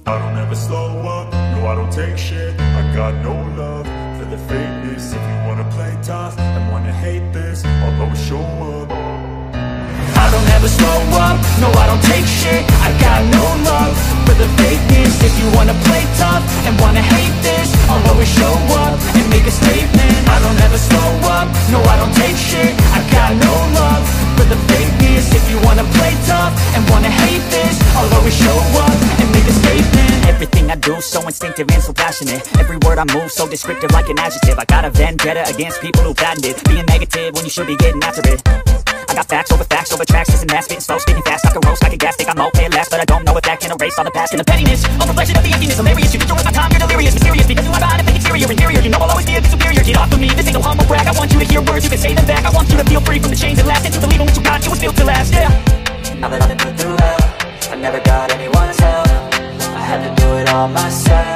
I don't ever slow up, no I don't take shit. I got no love for the fakeness. If you wanna play tough and wanna hate this, I'll always show up. I don't ever slow up, no I don't take shit. I got no love for the fakeness. If you wanna play tough and wanna hate this, I'll always show up and make a statement. I don't ever slow up, no I don't take shit. I got no love for the fakeness. If you wanna play tough and wanna hate this, I'll always show up and make a statement. Everything I do so instinctive and so passionate. Every word I move so descriptive like an adjective. I got a vendetta against people who patented being negative when you should be getting after it. I got facts over tracks, this and that, spitting slow, speaking fast, I can roast like a gas stick. I'm okay at last, but I don't know if that can erase all the past and the pettiness. A reflection of the emptiness, hilarious. You control my time, you're delirious, mysterious, because you are behind a fake exterior, inferior. You know I'll always give you superior. Get off of me, this ain't no humble brag. I want you to hear words, you can say them back. I want you to feel free from the chains that last, and to believe in what you got, it was built to last. Yeah. Now that I've been put through hell, I never got anyone's help. I had to do it all myself.